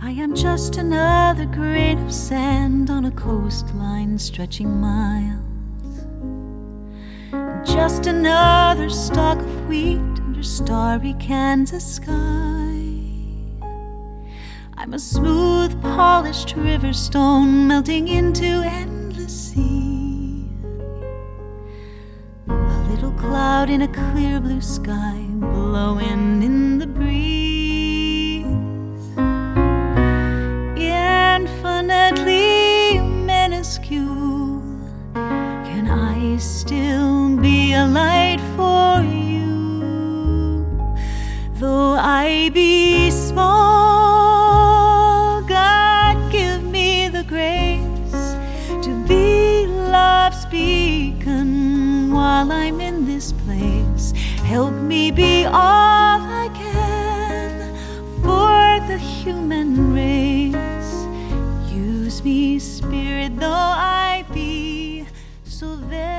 I am just another grain of sand on a coastline stretching miles, just another stalk of wheat under starry Kansas sky. I'm a smooth, polished river stone melting into endless sea, a little cloud in a clear blue sky blowing in the breeze, infinitely minuscule. Can I still be a light for you? Though I be small, God give me the grace to be love's beacon while I'm in this place. Help me be all I can for the human race. Use me, Spirit, though I be so very